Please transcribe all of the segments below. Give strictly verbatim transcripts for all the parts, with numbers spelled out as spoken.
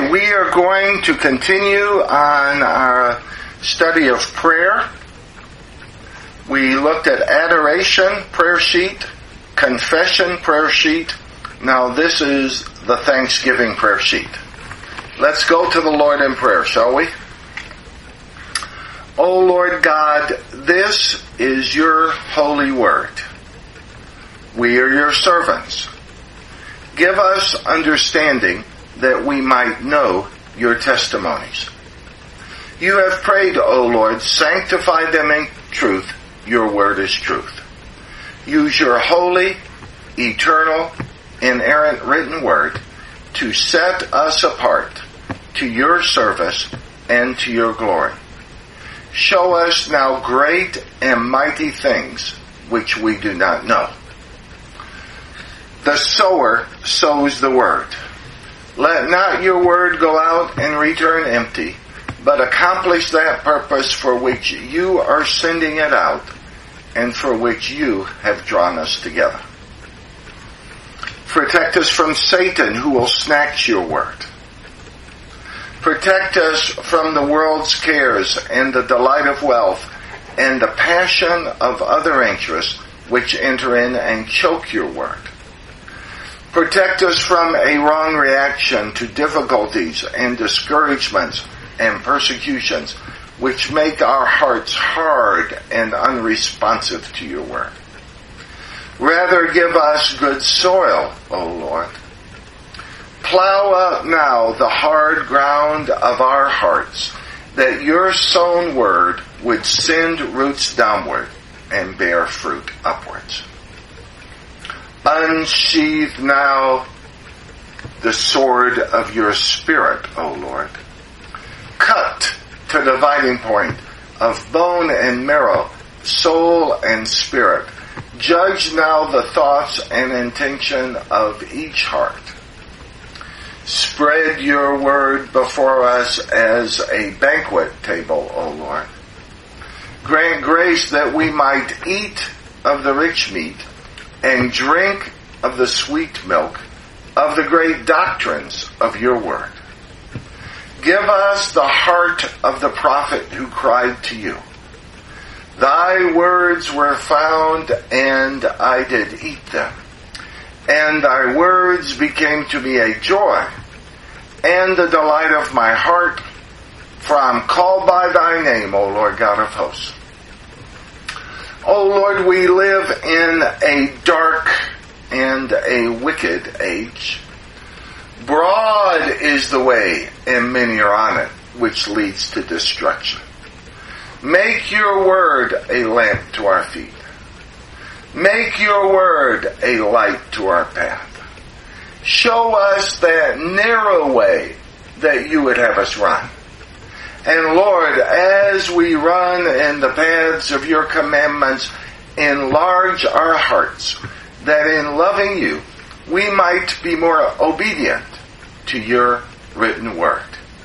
we are going to continue on our study of prayer. We looked at adoration, prayer sheet, confession, prayer sheet. Now this is the Thanksgiving prayer sheet. Let's go to the Lord in prayer, shall we? O Lord God, this is your holy word. We are your servants. Give us understanding that we might know your testimonies. You have prayed, O Lord, sanctify them in truth. Your word is truth. Use your holy, eternal, inerrant written word to set us apart to your service and to your glory. Show us now great and mighty things which we do not know. The sower sows the word. Let not your word go out and return empty, but accomplish that purpose for which you are sending it out and for which you have drawn us together. Protect us from Satan, who will snatch your word. Protect us from the world's cares and the delight of wealth and the passion of other interests which enter in and choke your word. Protect us from a wrong reaction to difficulties and discouragements and persecutions which make our hearts hard and unresponsive to your word. Rather, give us good soil, O Lord. Plow up now the hard ground of our hearts, that your sown word would send roots downward and bear fruit upwards. Unsheathe now the sword of your Spirit, O Lord. Cut to the dividing point of bone and marrow, soul and spirit. Judge now the thoughts and intention of each heart. Spread your word before us as a banquet table, O Lord. Grant grace that we might eat of the rich meat and drink of the sweet milk of the great doctrines of your word. Give us the heart of the prophet who cried to you. Thy words were found, and I did eat them. And thy words became to me a joy and the delight of my heart, for I am called by thy name, O Lord God of hosts. O Lord, we live in a dark and a wicked age. Broad is the way, and many are on it, which leads to destruction. Make your word a lamp to our feet. Make your word a light to our path. Show us that narrow way that you would have us run. And Lord, as we run in the paths of your commandments, enlarge our hearts, that in loving you, we might be more obedient to your written word.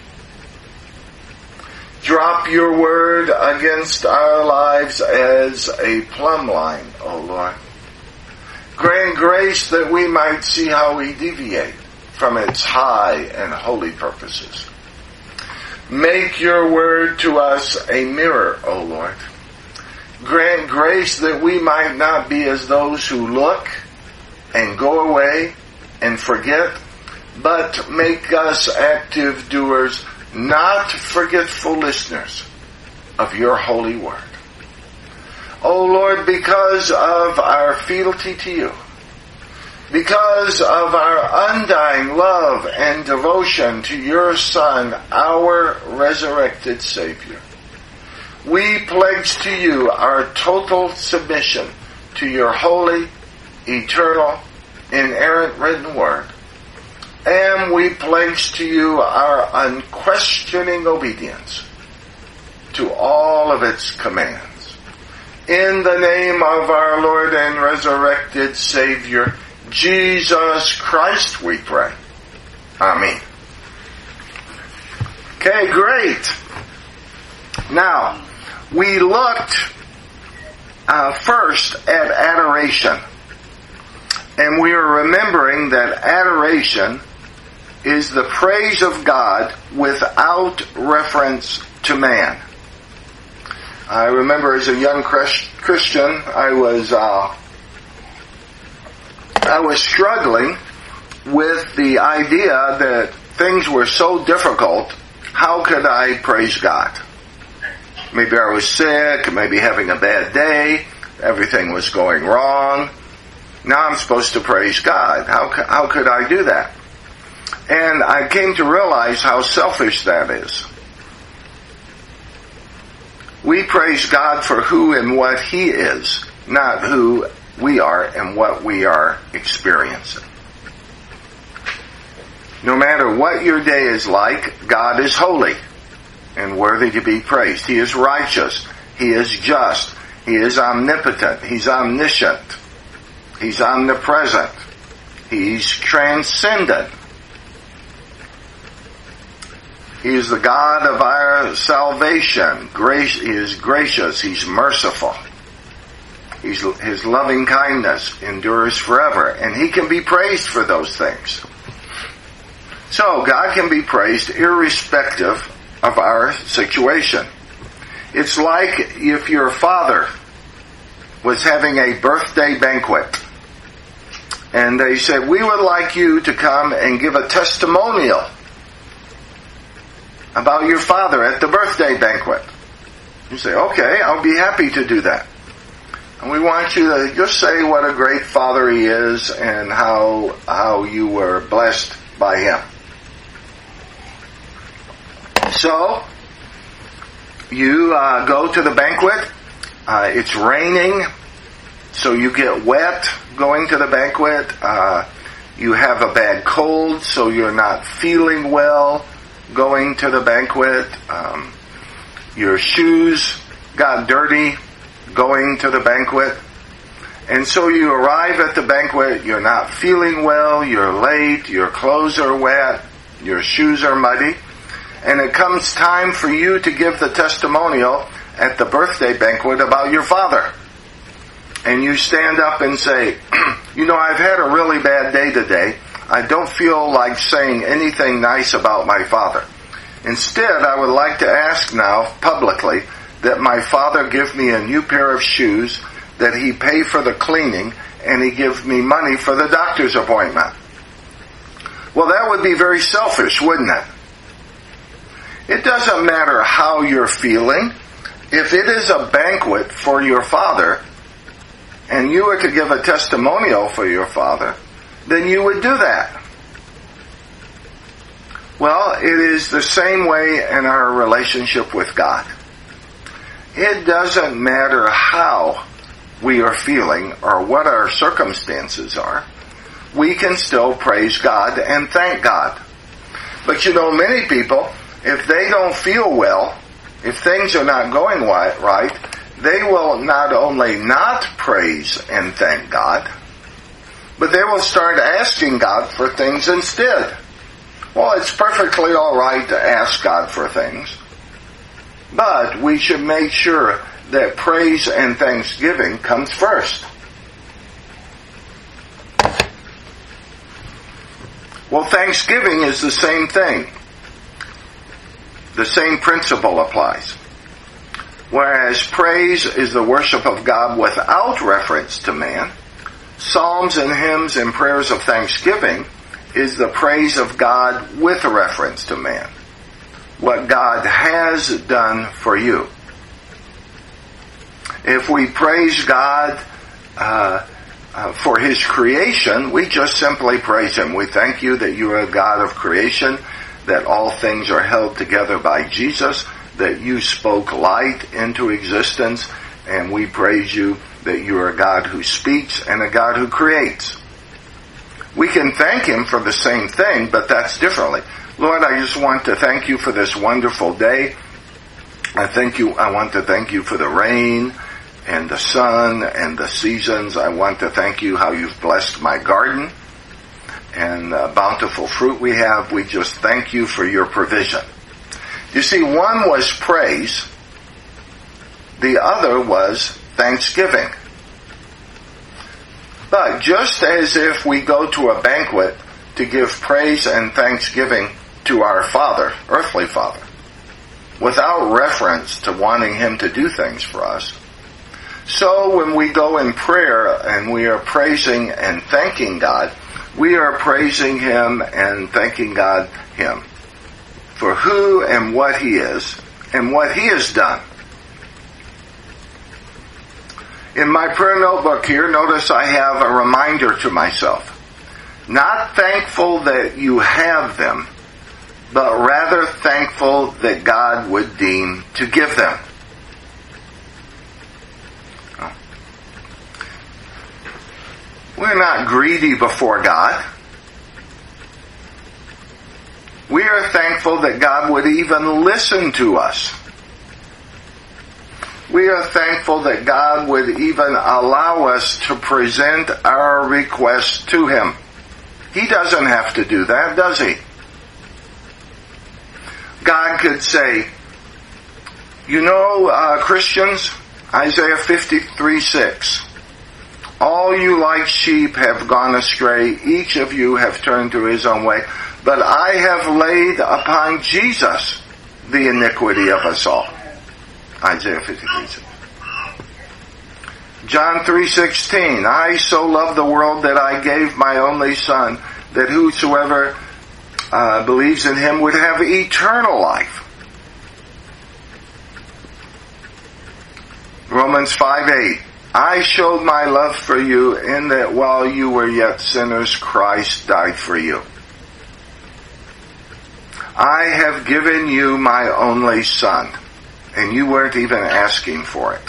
Drop your word against our lives as a plumb line, O Lord. Grant grace that we might see how we deviate from its high and holy purposes. Make your word to us a mirror, O Lord. Grant grace that we might not be as those who look and go away and forget, but make us active doers, not forgetful listeners of your holy word. O Lord, because of our fealty to you, because of our undying love and devotion to your Son, our resurrected Savior, we pledge to you our total submission to your holy, eternal, inerrant written word, and we pledge to you our unquestioning obedience to all of its commands. In the name of our Lord and resurrected Savior, Jesus Christ, we pray. Amen. Okay, great. Now, we looked uh, first at adoration. And we are remembering that adoration is the praise of God without reference to man. I remember as a young Christian, I was uh, I was struggling with the idea that things were so difficult. How could I praise God? Maybe I was sick, maybe having a bad day, everything was going wrong. Now I'm supposed to praise God. How how could I do that? And I came to realize how selfish that is. We praise God for who and what He is, not who we are and what we are experiencing. No matter what your day is like, God is holy and worthy to be praised. He is righteous. He is just. He is omnipotent. He's omniscient. He's omnipresent. He's transcendent. He is the God of our salvation. Grace, he is gracious. He's merciful. He's, his loving kindness endures forever. And He can be praised for those things. So God can be praised irrespective of our situation. It's like if your father was having a birthday banquet and they said, we would like you to come and give a testimonial about your father at the birthday banquet. You say, okay, I'll be happy to do that. And we want you to just say what a great father he is and how how you were blessed by him. So, you uh, go to the banquet. Uh, it's raining, so you get wet going to the banquet. Uh, you have a bad cold, so you're not feeling well going to the banquet. Um, your shoes got dirty going to the banquet. And so you arrive at the banquet, you're not feeling well, you're late, your clothes are wet, your shoes are muddy, and it comes time for you to give the testimonial at the birthday banquet about your father. And you stand up and say, you know, I've had a really bad day today. I don't feel like saying anything nice about my father. Instead, I would like to ask now, publicly, that my father give me a new pair of shoes, that he pay for the cleaning, and he give me money for the doctor's appointment. Well, that would be very selfish, wouldn't it? It doesn't matter how you're feeling. If it is a banquet for your father, and you were to give a testimonial for your father, then you would do that. Well, it is the same way in our relationship with God. It doesn't matter how we are feeling or what our circumstances are. We can still praise God and thank God. But you know, many people, if they don't feel well, if things are not going right, they will not only not praise and thank God, but they will start asking God for things instead. Well, it's perfectly all right to ask God for things, but we should make sure that praise and thanksgiving comes first. Well, thanksgiving is the same thing. The same principle applies. Whereas praise is the worship of God without reference to man, psalms and hymns and prayers of thanksgiving is the praise of God with a reference to man. What God has done for you. If we praise God uh, uh, for His creation, we just simply praise Him. We thank you that you are a God of creation, that all things are held together by Jesus, that you spoke light into existence, and we praise you that you are a God who speaks and a God who creates. We can thank Him for the same thing, but that's differently. Lord, I just want to thank you for this wonderful day. I thank you. I want to thank you for the rain and the sun and the seasons. I want to thank you how you've blessed my garden and the bountiful fruit we have. We just thank you for your provision. You see, one was praise. The other was thanksgiving. But just as if we go to a banquet to give praise and thanksgiving to our Father, earthly Father, without reference to wanting Him to do things for us. So when we go in prayer and we are praising and thanking God, we are praising Him and thanking God Him for who and what He is and what He has done. In my prayer notebook here, notice I have a reminder to myself. Not thankful that you have them, but rather thankful that God would deign to give them. We're not greedy before God. We are thankful that God would even listen to us. We are thankful that God would even allow us to present our requests to Him. He doesn't have to do that, does He? God could say, you know, uh, Christians, Isaiah fifty-three six, all you like sheep have gone astray, each of you have turned to his own way, but I have laid upon Jesus the iniquity of us all. Isaiah fifty-three six. John three sixteen, I so loved the world that I gave my only Son, that whosoever uh, believes in Him would have eternal life. Romans five eight, I showed my love for you in that while you were yet sinners, Christ died for you. I have given you my only Son, and you weren't even asking for it.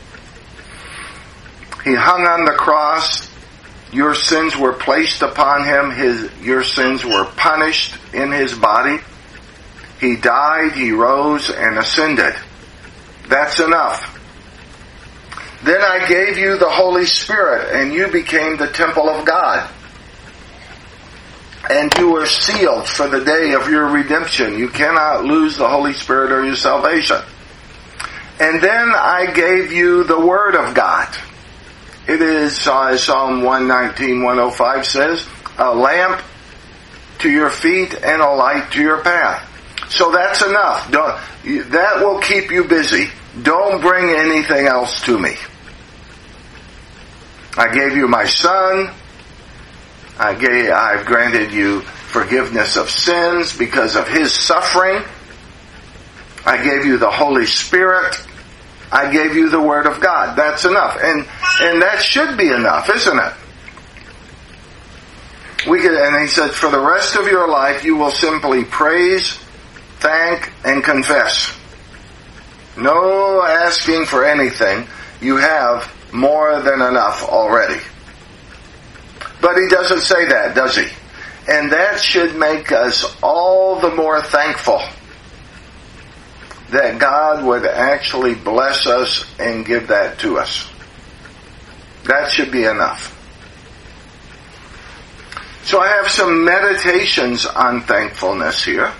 He hung on the cross. Your sins were placed upon Him. His, your sins were punished in His body. He died, He rose, and ascended. That's enough. Then I gave you the Holy Spirit, and you became the temple of God. And you were sealed for the day of your redemption. You cannot lose the Holy Spirit or your salvation. And then I gave you the Word of God. It is, uh, Psalm one nineteen, one oh five says, a lamp to your feet and a light to your path. So that's enough. Don't, that will keep you busy. Don't bring anything else to me. I gave you my Son. I gave, I've granted you forgiveness of sins because of His suffering. I gave you the Holy Spirit. I gave you the Word of God. That's enough. And and that should be enough, isn't it? We could, and He said, for the rest of your life you will simply praise, thank, and confess. No asking for anything. You have more than enough already. But He doesn't say that, does He? And that should make us all the more thankful that God would actually bless us and give that to us. That should be enough. So I have some meditations on thankfulness here.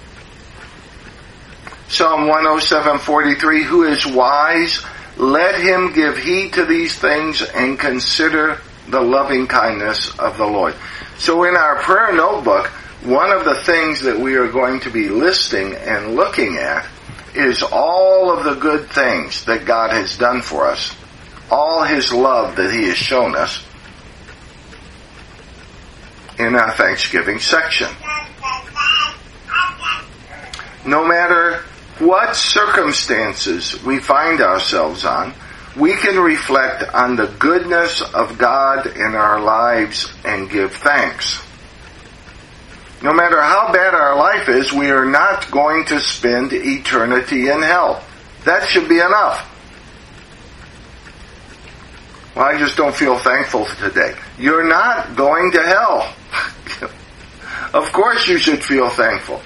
Psalm one oh seven forty-three, who is wise, let him give heed to these things and consider the loving kindness of the Lord. So in our prayer notebook, one of the things that we are going to be listing and looking at is all of the good things that God has done for us, all His love that He has shown us in our Thanksgiving section. No matter what circumstances we find ourselves on, we can reflect on the goodness of God in our lives and give thanks. No matter how bad our life is, we are not going to spend eternity in hell. That should be enough. Well, I just don't feel thankful today. You're not going to hell. Of course you should feel thankful.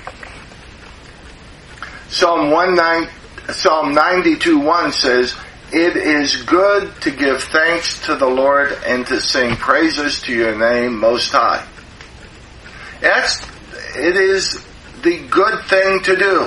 Psalm one nine, Psalm ninety-two one says, it is good to give thanks to the Lord and to sing praises to your name most high. That's, it is the good thing to do.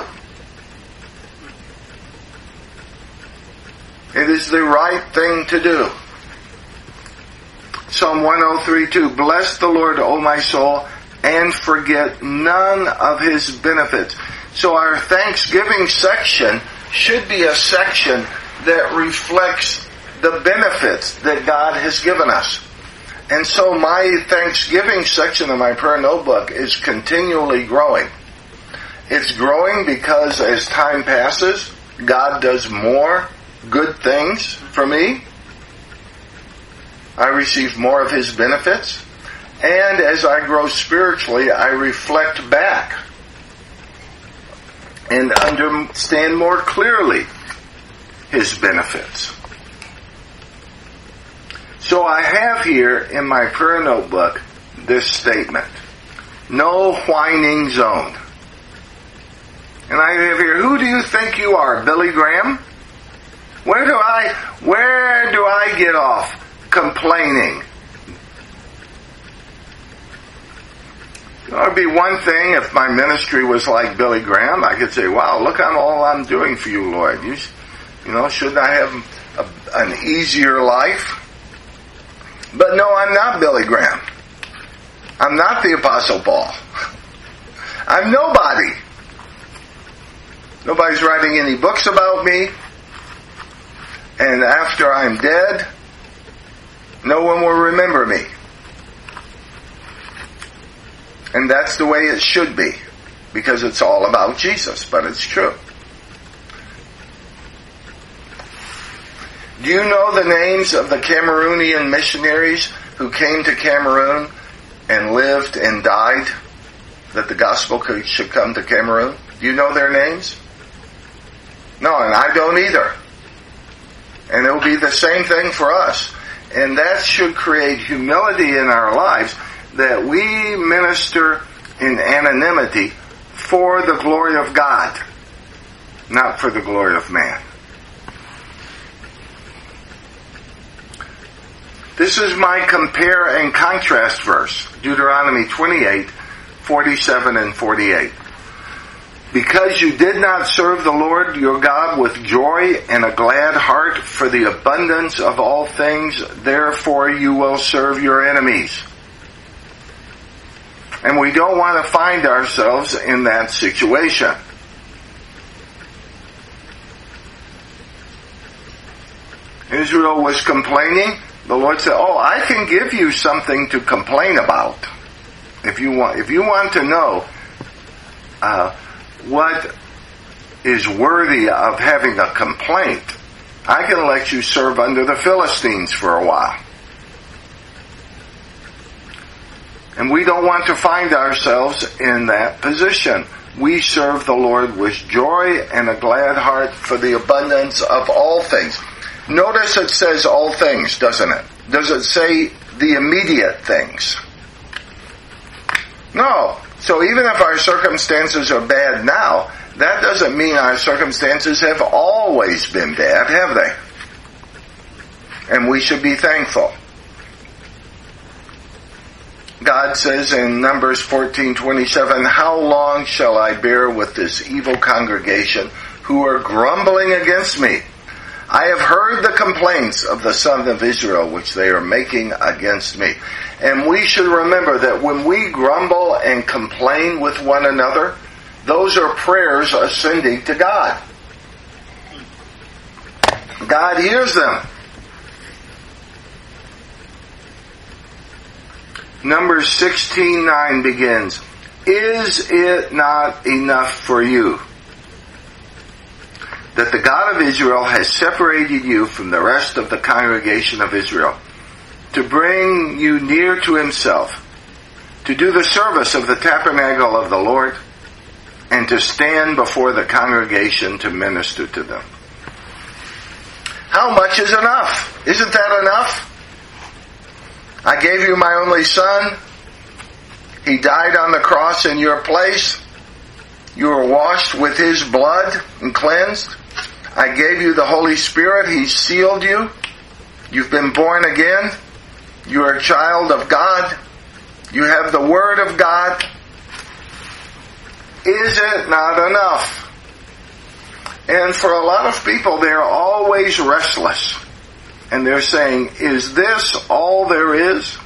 It is the right thing to do. Psalm one oh three two, bless the Lord, O my soul, and forget none of his benefits. So our Thanksgiving section should be a section that reflects the benefits that God has given us. And so my Thanksgiving section of my prayer notebook is continually growing. It's growing because as time passes, God does more good things for me. I receive more of his benefits. And as I grow spiritually, I reflect back and understand more clearly his benefits. So I have here in my prayer notebook this statement, no whining zone. And I have here, who do you think you are, Billy Graham? Where do I, where do I get off complaining? It would be one thing if my ministry was like Billy Graham. I could say, wow, look at all I'm doing for you, Lord. You, you know, shouldn't I have a, an easier life? But no, I'm not Billy Graham. I'm not the Apostle Paul. I'm nobody. Nobody's writing any books about me. And after I'm dead, no one will remember me. And that's the way it should be, because it's all about Jesus, but it's true. Do you know the names of the Cameroonian missionaries who came to Cameroon and lived and died, that the gospel could, should come to Cameroon? Do you know their names? No, and I don't either. And it will be the same thing for us. And that should create humility in our lives, that we minister in anonymity for the glory of God, not for the glory of man. This is my compare and contrast verse, Deuteronomy twenty-eight, forty-seven and forty-eight. Because you did not serve the Lord your God with joy and a glad heart for the abundance of all things, therefore you will serve your enemies. And we don't want to find ourselves in that situation. Israel was complaining. The Lord said, oh, I can give you something to complain about. If you want, if you want to know uh, what is worthy of having a complaint, I can let you serve under the Philistines for a while. And we don't want to find ourselves in that position. We serve the Lord with joy and a glad heart for the abundance of all things. Notice it says all things, doesn't it? Does it say the immediate things? No. So even if our circumstances are bad now, that doesn't mean our circumstances have always been bad, have they? And we should be thankful. God says in Numbers fourteen twenty-seven, how long shall I bear with this evil congregation who are grumbling against me? I have heard the complaints of the sons of Israel which they are making against me. And we should remember that when we grumble and complain with one another, those are prayers ascending to God. God hears them. Numbers sixteen nine begins, is it not enough for you that the God of Israel has separated you from the rest of the congregation of Israel, to bring you near to himself, to do the service of the tabernacle of the Lord, and to stand before the congregation to minister to them? How much is enough? Isn't that enough? I gave you my only son. He died on the cross in your place. You were washed with his blood and cleansed. I gave you the Holy Spirit. He sealed you. You've been born again. You are a child of God. You have the Word of God. Is it not enough? And for a lot of people, they're always restless. And they're saying, is this all there is?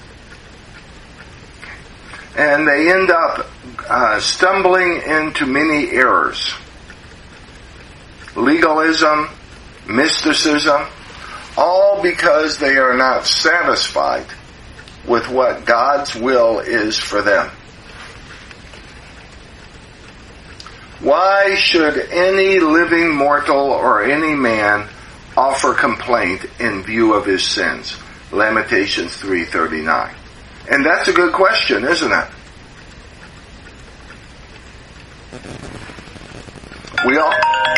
And they end up uh, stumbling into many errors. Legalism, mysticism, all because they are not satisfied with what God's will is for them. Why should any living mortal or any man offer complaint in view of his sins? Lamentations three thirty-nine. And that's a good question, isn't it? We all,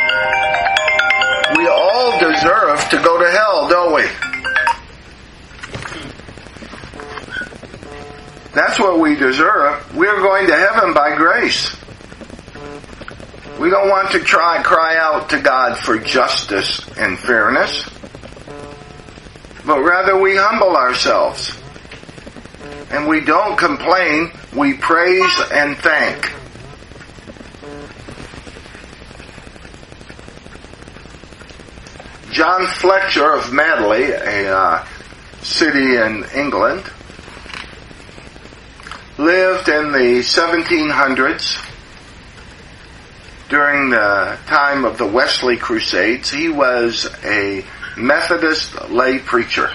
we all deserve to go to hell, don't we? That's what we deserve. We're going to heaven by grace. We don't want to try cry out to God for justice and fairness, but rather we humble ourselves. And we don't complain, we praise and thank. John Fletcher of Madeley, a uh, city in England, lived in the seventeen hundreds during the time of the Wesley Crusades. He was a Methodist lay preacher.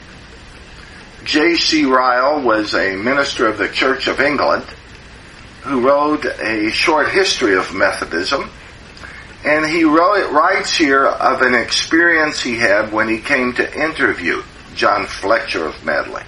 J C Ryle was a minister of the Church of England who wrote a short history of Methodism. And he wrote, writes here of an experience he had when he came to interview John Fletcher of Madeley.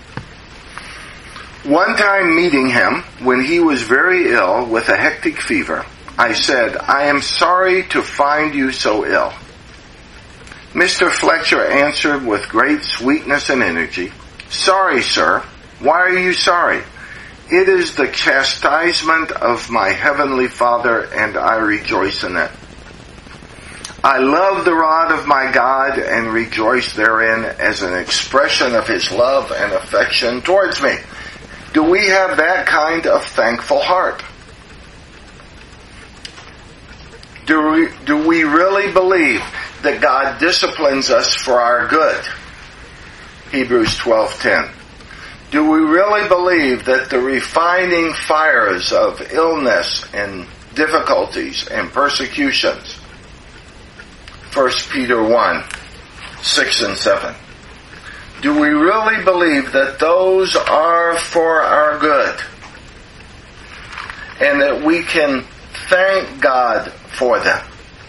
One time meeting him, when he was very ill with a hectic fever, I said, "I am sorry to find you so ill." Mister Fletcher answered with great sweetness and energy, "Sorry, sir. Why are you sorry? It is the chastisement of my heavenly Father, and I rejoice in it. I love the rod of my God and rejoice therein as an expression of His love and affection towards me." Do we have that kind of thankful heart? Do we, do we really believe that God disciplines us for our good? Hebrews twelve ten. Do we really believe that the refining fires of illness and difficulties and persecutions, First Peter one, six and seven. Do we really believe that those are for our good? And that we can thank God for them?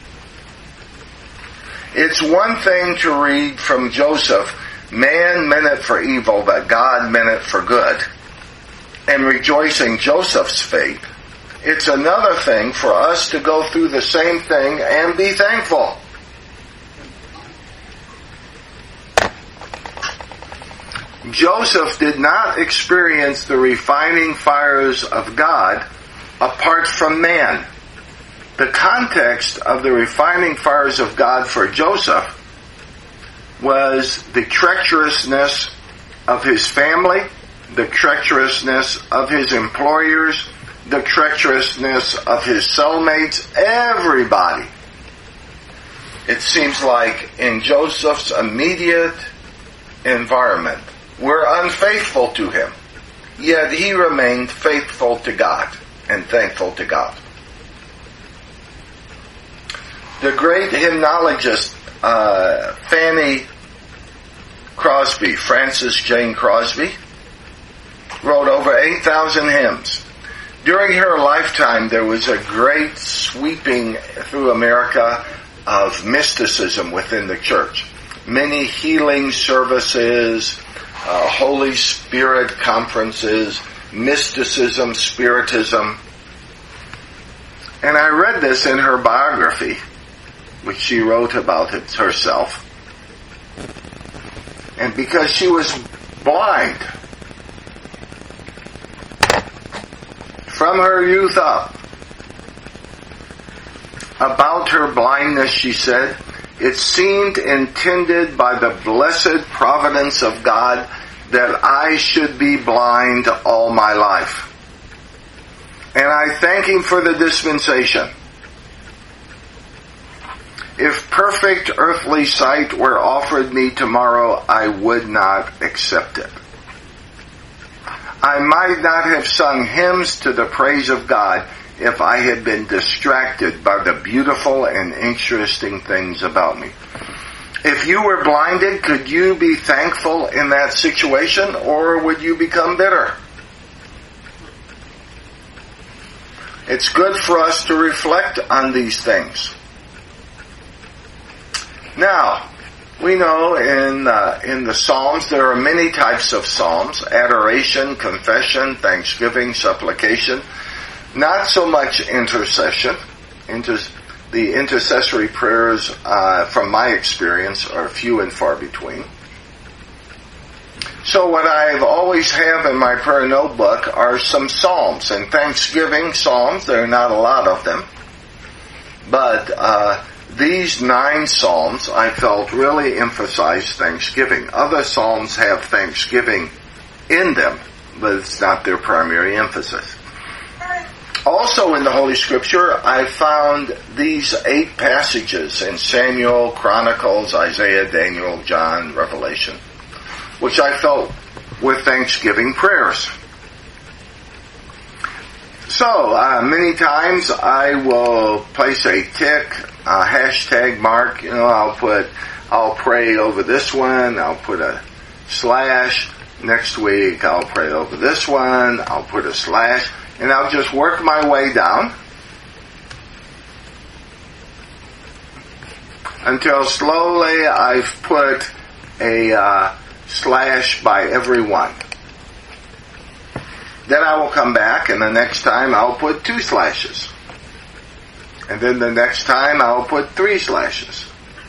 It's one thing to read from Joseph, "Man meant it for evil, but God meant it for good," and rejoicing Joseph's fate. It's another thing for us to go through the same thing and be thankful. Joseph did not experience the refining fires of God apart from man. The context of the refining fires of God for Joseph was the treacherousness of his family, the treacherousness of his employers, the treacherousness of his cellmates, everybody. It seems like in Joseph's immediate environment were unfaithful to him, yet he remained faithful to God and thankful to God. The great hymnologist uh, Fanny Crosby, Frances Jane Crosby, wrote over eight thousand hymns. During her lifetime, there was a great sweeping through America of mysticism within the church. Many healing services, uh, Holy Spirit conferences, mysticism, spiritism. And I read this in her biography, which she wrote about it herself. And because she was blind from her youth up, about her blindness, she said, "It seemed intended by the blessed providence of God that I should be blind all my life. And I thank Him for the dispensation. If per perfect earthly sight were offered me tomorrow, I would not accept it. I might not have sung hymns to the praise of God if I had been distracted by the beautiful and interesting things about me. If you were blinded, could you be thankful in that situation, or would you become bitter? It's good for us to reflect on these things. Now, we know in uh, in the Psalms there are many types of psalms: adoration, confession, thanksgiving, supplication. Not so much intercession. Inter- the intercessory prayers, uh, from my experience, are few and far between. So what I've always have in my prayer notebook are some psalms and thanksgiving psalms. There are not a lot of them, but uh, these nine psalms I felt really emphasize thanksgiving. Other psalms have thanksgiving in them, but it's not their primary emphasis. Also in the Holy Scripture, I found these eight passages in Samuel, Chronicles, Isaiah, Daniel, John, Revelation, which I felt were thanksgiving prayers. So, uh, many times I will place a tick, a hashtag mark, you know, I'll put, I'll pray over this one, I'll put a slash. Next week I'll pray over this one, I'll put a slash, and I'll just work my way down until slowly I've put a uh, slash by every one. Then I will come back, and the next time I'll put two slashes. And then the next time I'll put three slashes.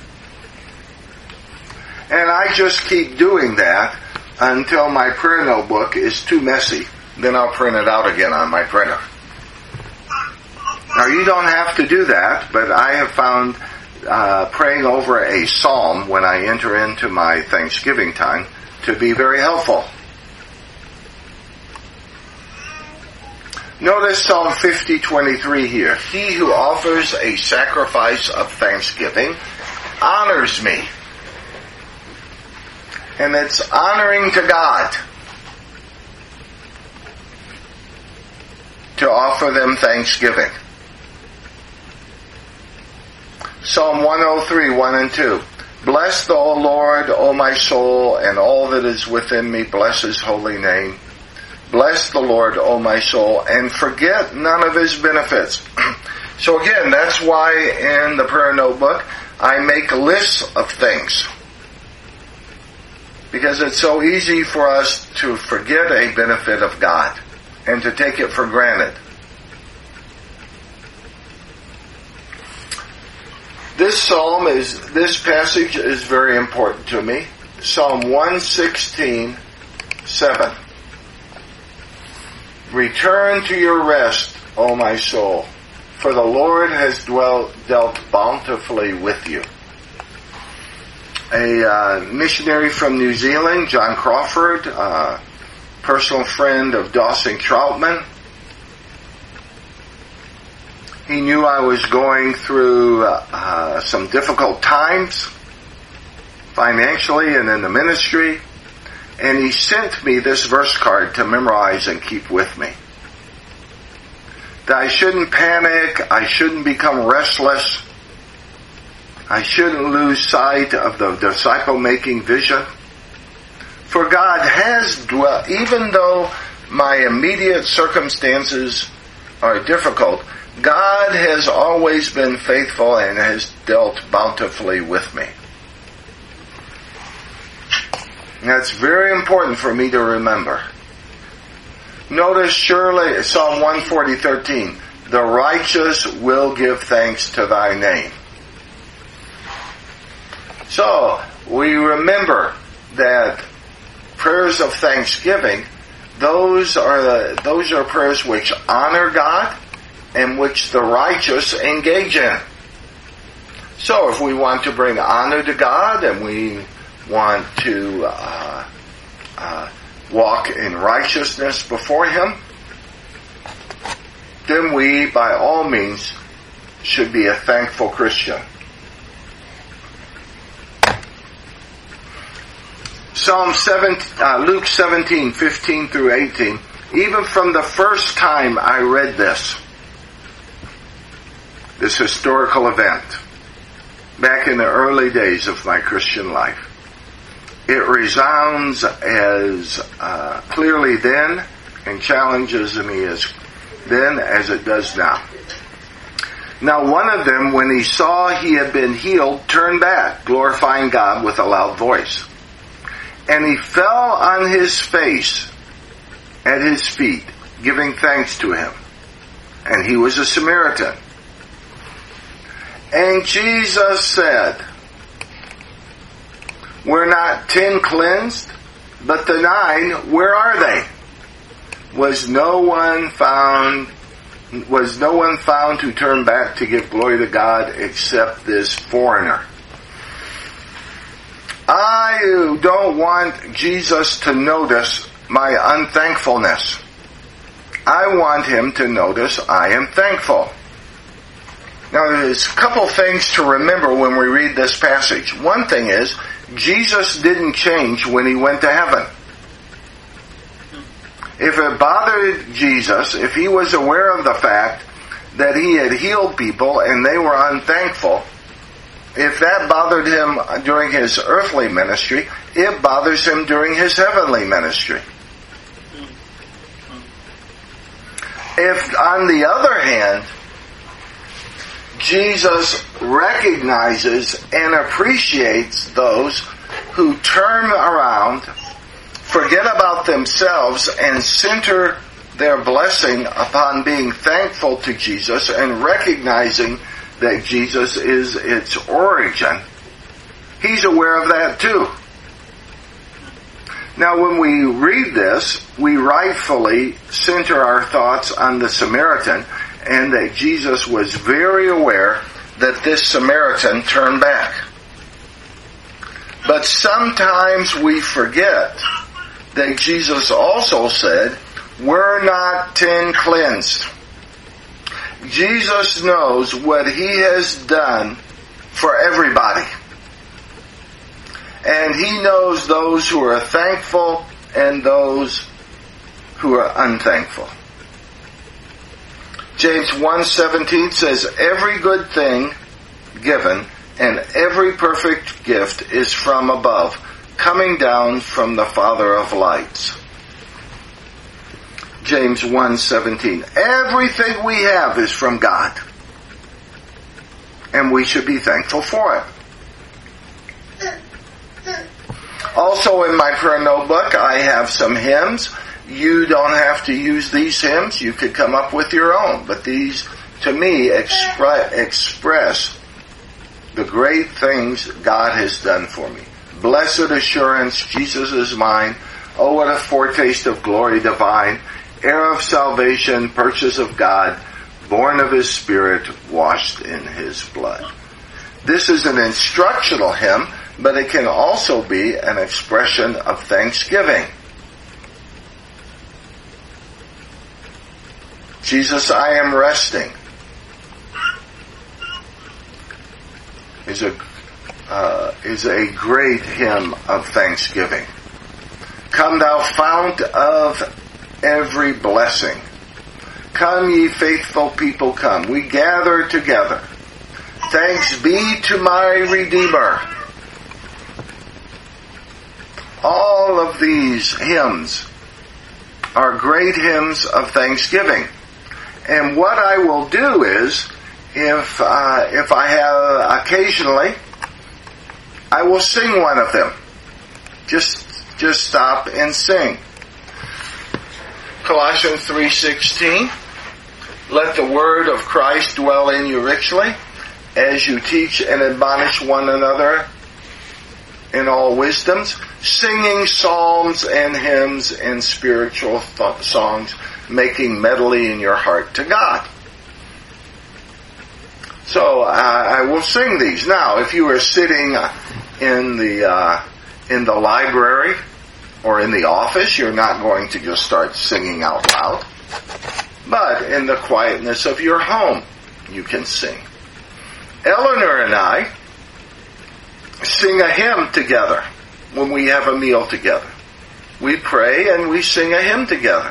And I just keep doing that until my prayer notebook is too messy. Then I'll print it out again on my printer. Now you don't have to do that, but I have found uh, praying over a psalm when I enter into my Thanksgiving time to be very helpful. Notice Psalm fifty twenty-three here. He who offers a sacrifice of thanksgiving honors me. And it's honoring to God to offer them thanksgiving. Psalm one oh three, one and two. Bless the Lord, O my soul, and all that is within me. Bless his holy name. Bless the Lord, O my soul, and forget none of his benefits. So again, that's why in the prayer notebook I make lists of things. Because it's so easy for us to forget a benefit of God and to take it for granted. This psalm is, this passage is very important to me. Psalm one sixteen, seven. Return to your rest, O my soul, for the Lord has dwelt, dealt bountifully with you. A uh, missionary from New Zealand, John Crawford, uh, personal friend of Dawson Troutman. He knew I was going through uh, some difficult times, financially and in the ministry, and he sent me this verse card to memorize and keep with me. That I shouldn't panic, I shouldn't become restless, I shouldn't lose sight of the disciple-making vision. For God has dwelt, even though my immediate circumstances are difficult, God has always been faithful and has dealt bountifully with me. And that's very important for me to remember. Notice surely, Psalm one forty, thirteen, the righteous will give thanks to thy name. So, we remember that prayers of thanksgiving, those are the, those are prayers which honor God and which the righteous engage in. So, if we want to bring honor to God and we want to uh, uh, walk in righteousness before Him, then we, by all means, should be a thankful Christian. Psalm seven, uh, Luke seventeen, fifteen through eighteen. Even from the first time I read this, this historical event, back in the early days of my Christian life, it resounds as uh, clearly then and challenges me as then as it does now. Now one of them, when he saw he had been healed, turned back, glorifying God with a loud voice. And he fell on his face at his feet, giving thanks to him. And he was a Samaritan. And Jesus said, were not ten cleansed, but the nine, where are they? Was no one found, was no one found to turn back to give glory to God except this foreigner? I don't want Jesus to notice my unthankfulness. I want him to notice I am thankful. Now there's a couple things to remember when we read this passage. One thing is, Jesus didn't change when he went to heaven. If it bothered Jesus, if he was aware of the fact that he had healed people and they were unthankful, if that bothered him during his earthly ministry, it bothers him during his heavenly ministry. If, on the other hand, Jesus recognizes and appreciates those who turn around, forget about themselves, and center their blessing upon being thankful to Jesus and recognizing that Jesus is its origin, he's aware of that too. Now when we read this, we rightfully center our thoughts on the Samaritan, and that Jesus was very aware that this Samaritan turned back. But sometimes we forget that Jesus also said, we're not ten cleansed. Jesus knows what he has done for everybody. And he knows those who are thankful and those who are unthankful. James one seventeen says, every good thing given and every perfect gift is from above, coming down from the Father of lights. James one seventeen. Everything we have is from God. And we should be thankful for it. Also in my prayer notebook, I have some hymns. You don't have to use these hymns. You could come up with your own. But these, to me, expre- express the great things God has done for me. Blessed assurance, Jesus is mine. Oh, what a foretaste of glory divine. Heir of salvation, purchase of God, born of his Spirit, washed in his blood. This is an instructional hymn, but it can also be an expression of thanksgiving. Jesus, I am resting, is a uh, is a great hymn of thanksgiving. Come thou fount of every blessing. Come ye faithful people, come. We gather together. Thanks be to my Redeemer. All of these hymns are great hymns of thanksgiving. And what I will do is, if uh, if I have occasionally, I will sing one of them. Just just stop and sing. Colossians three sixteen. Let the word of Christ dwell in you richly, as you teach and admonish one another in all wisdoms, singing psalms and hymns and spiritual th- songs, making melody in your heart to God. So uh, I will sing these. Now, if you are sitting in the uh, in the library or in the office, you're not going to just start singing out loud. But in the quietness of your home, you can sing. Eleanor and I sing a hymn together. when we have a meal together. We pray and we sing a hymn together.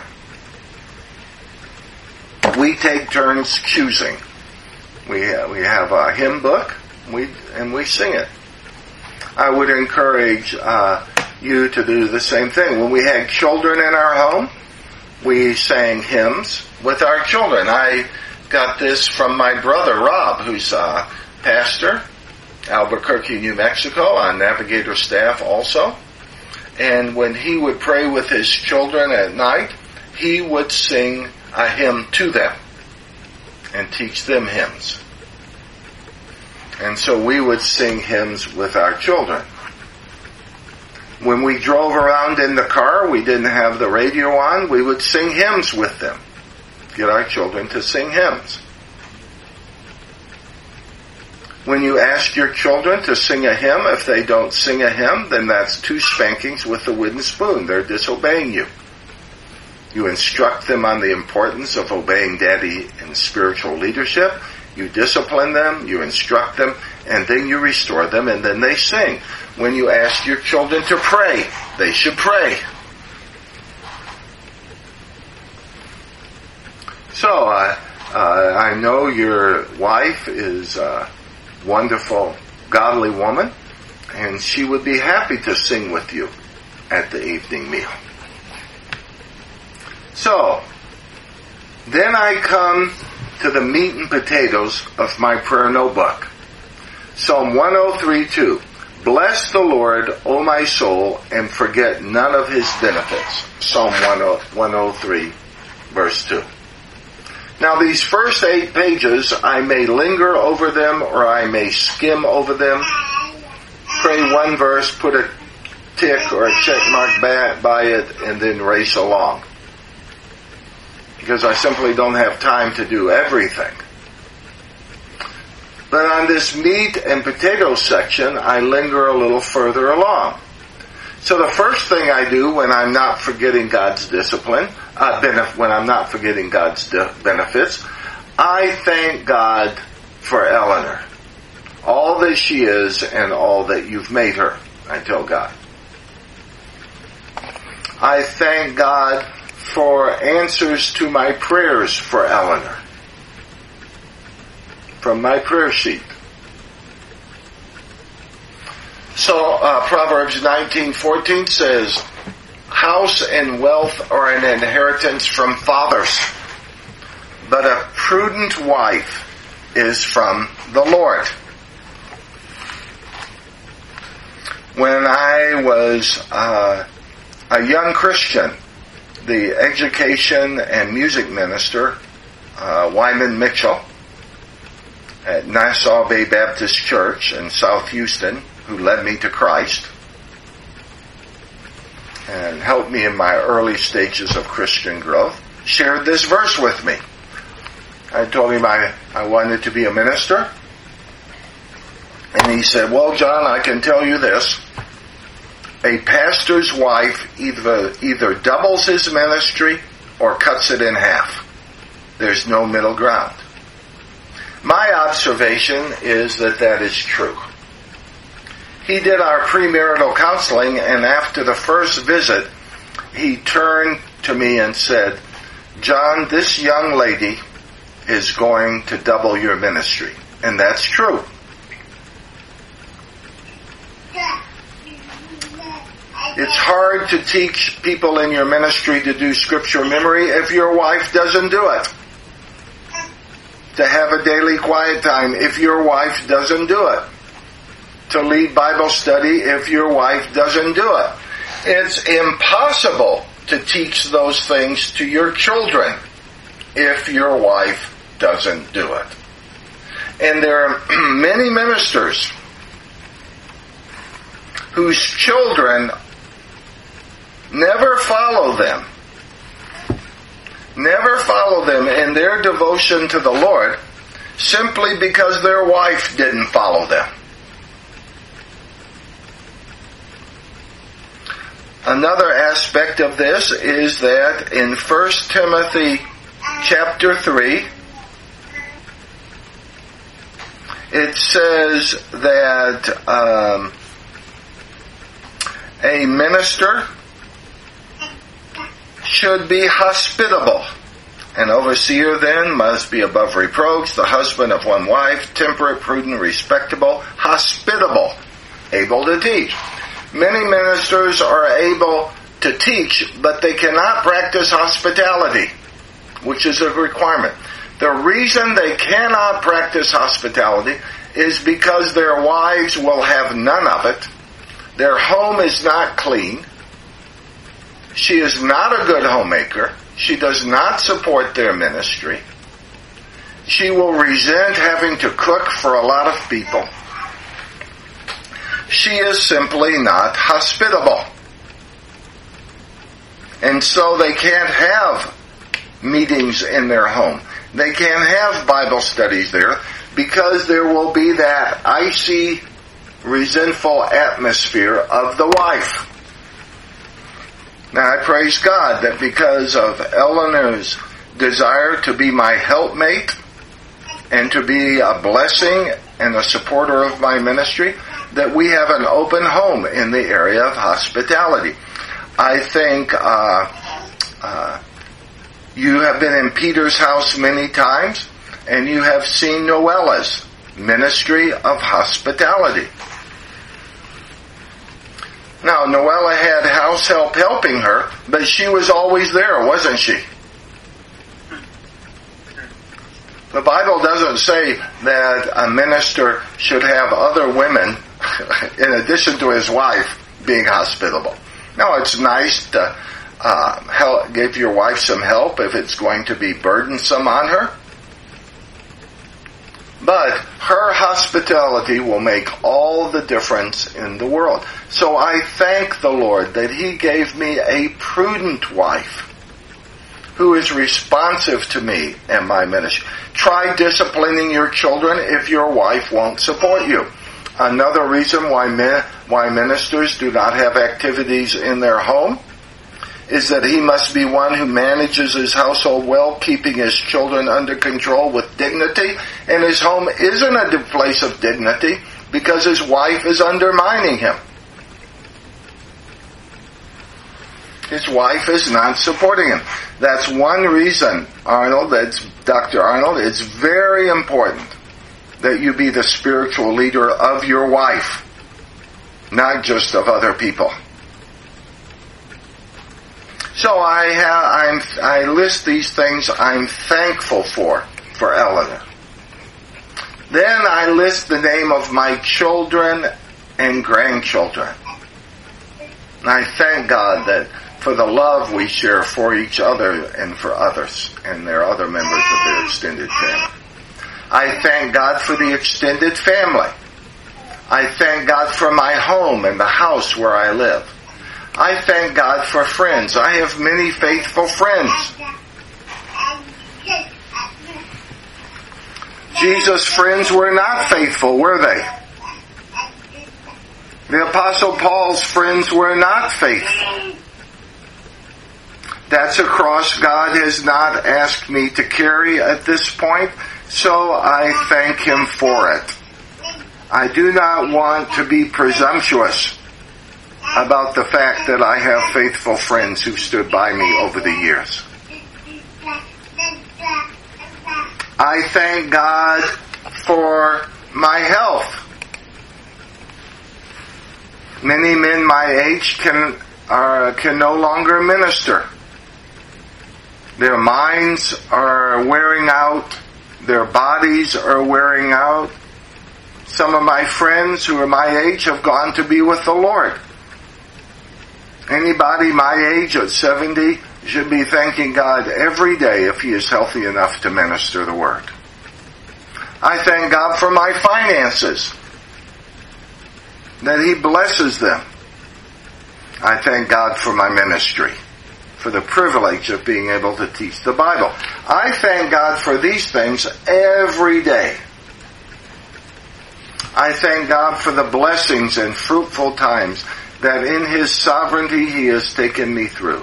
We take turns choosing. We have, we have a hymn book, we and we sing it. I would encourage uh, you to do the same thing. When we had children in our home, we sang hymns with our children. I got this from my brother Rob, who's a pastor, Albuquerque, New Mexico, on Navigator staff also. And when he would pray with his children at night, he would sing a hymn to them and teach them hymns. And so we would sing hymns with our children. When we drove around in the car, we didn't have the radio on, we would sing hymns with them. Get our children to sing hymns. When you ask your children to sing a hymn, if they don't sing a hymn, then that's two spankings with a wooden spoon. They're disobeying you. You instruct them on the importance of obeying Daddy in spiritual leadership. You discipline them, you instruct them, and then you restore them, and then they sing. When you ask your children to pray, they should pray. So, uh, uh, I know your wife is a wonderful, godly woman, and she would be happy to sing with you at the evening meal. So, then I come to the meat and potatoes of my prayer notebook. Psalm one oh three two. Bless the Lord, O my soul, and forget none of his benefits. Psalm one oh three, verse two. Now these first eight pages, I may linger over them or I may skim over them. Pray one verse, put a tick or a check mark by it, and then race along. Because I simply don't have time to do everything. But on this meat and potato section, I linger a little further along. So the first thing I do when I'm not forgetting God's discipline, uh, benef- when I'm not forgetting God's de- benefits, I thank God for Eleanor. All that she is and all that you've made her, I tell God. I thank God for answers to my prayers for Eleanor from my prayer sheet. So uh, Proverbs nineteen fourteen says, house and wealth are an inheritance from fathers, but a prudent wife is from the Lord. When I was uh, a young Christian, the education and music minister, uh, Wyman Mitchell, at Nassau Bay Baptist Church in South Houston, who led me to Christ and helped me in my early stages of Christian growth, shared this verse with me. I told him I, I wanted to be a minister. And he said, well, John, I can tell you this. A pastor's wife either either doubles his ministry or cuts it in half. There's no middle ground. My observation is that that is true. He did our premarital counseling, and after the first visit, he turned to me and said, John, this young lady is going to double your ministry. And that's true. It's hard to teach people in your ministry to do scripture memory if your wife doesn't do it. To have a daily quiet time if your wife doesn't do it. To lead Bible study if your wife doesn't do it. It's impossible to teach those things to your children if your wife doesn't do it. And there are many ministers whose children never follow them. Never follow them in their devotion to the Lord simply because their wife didn't follow them. Another aspect of this is that in First Timothy chapter three, it says that um, A minister should be hospitable. An overseer then must be above reproach, the husband of one wife, temperate, prudent, respectable, hospitable, able to teach. Many ministers are able to teach, but they cannot practice hospitality, which is a requirement. The reason they cannot practice hospitality is because their wives will have none of it. Their home is not clean. She is not a good homemaker. She does not support their ministry. She will resent having to cook for a lot of people. She is simply not hospitable. And so they can't have meetings in their home. They can't have Bible studies there because there will be that icy, resentful atmosphere of the wife. Now I praise God that because of Eleanor's desire to be my helpmate and to be a blessing and a supporter of my ministry, that we have an open home in the area of hospitality. I think uh, uh, you have been in Peter's house many times, and you have seen Noella's ministry of hospitality. Now, Noella had house help helping her, but she was always there, wasn't she? The Bible doesn't say that a minister should have other women, in addition to his wife, being hospitable. No, it's nice to uh, help, give your wife some help if it's going to be burdensome on her. But her hospitality will make all the difference in the world. So I thank the Lord that He gave me a prudent wife who is responsive to me and my ministry. Try disciplining your children if your wife won't support you. Another reason why men, why ministers do not have activities in their home is that he must be one who manages his household well, keeping his children under control with dignity. And his home isn't a place of dignity because his wife is undermining him. His wife is not supporting him. That's one reason, Arnold, that's Doctor Arnold, it's very important that you be the spiritual leader of your wife, not just of other people. So I have, I'm, I list these things I'm thankful for, for Eleanor. Then I list the name of my children and grandchildren. And I thank God that for the love we share for each other and for others and their other members of their extended family. I thank God for the extended family. I thank God for my home and the house where I live. I thank God for friends. I have many faithful friends. Jesus' friends were not faithful, were they? The Apostle Paul's friends were not faithful. That's a cross God has not asked me to carry at this point, so I thank Him for it. I do not want to be presumptuous about the fact that I have faithful friends who stood by me over the years. I thank God for my health. Many men my age can are, can no longer minister. Their minds are wearing out. Their bodies are wearing out. Some of my friends who are my age have gone to be with the Lord. Anybody my age at seventy should be thanking God every day if he is healthy enough to minister the Word. I thank God for my finances, that He blesses them. I thank God for my ministry, for the privilege of being able to teach the Bible. I thank God for these things every day. I thank God for the blessings and fruitful times that in His sovereignty He has taken me through.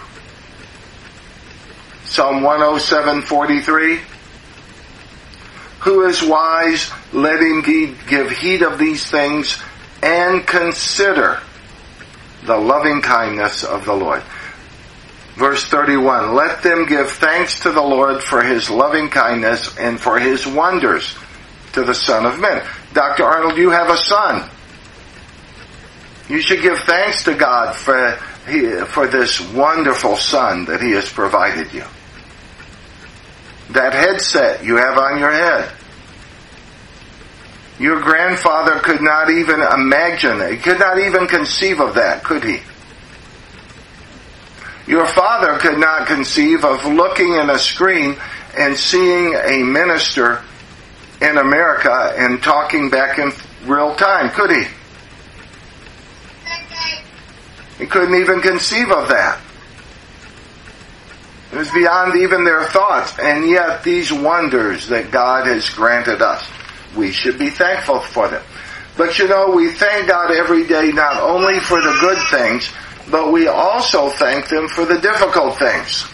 Psalm one oh seven forty-three. Who is wise? Let him give heed of these things and consider. the loving kindness of the Lord. Verse thirty-one, let them give thanks to the Lord for his loving kindness and for his wonders to the Son of Men. Doctor Arnold, you have a son. You should give thanks to God for, for this wonderful son that he has provided you. That headset you have on your head. Your grandfather could not even imagine it. He could not even conceive of that, could he? Your father could not conceive of looking in a screen and seeing a minister in America and talking back in real time, could he? He couldn't even conceive of that. It was beyond even their thoughts. And yet these wonders that God has granted us, we should be thankful for them. But you know, we thank God every day not only for the good things, but we also thank them for the difficult things.